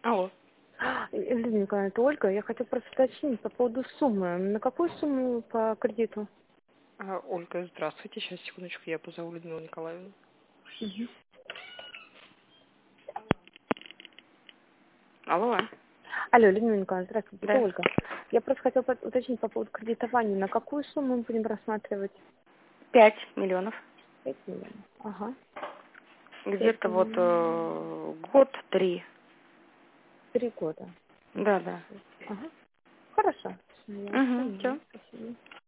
Алло. Людмила Николаевна, это Ольга. Я хотела просто уточнить по поводу суммы. На какую сумму по кредиту? Ольга, здравствуйте. Сейчас, секундочку, я позову Людмилу Николаевну. Мгм. Алло. Алло, Людмила Николаевна, здравствуйте, это Да. Ольга. Я просто хотела уточнить по поводу кредитования. На какую сумму мы будем рассматривать? 5 миллионов. 5 миллионов. Ага. 5 Где-то вот миллионов. год-три. 3 года. Да, да. Ага. Хорошо. Я Угу, поняла. все. Спасибо.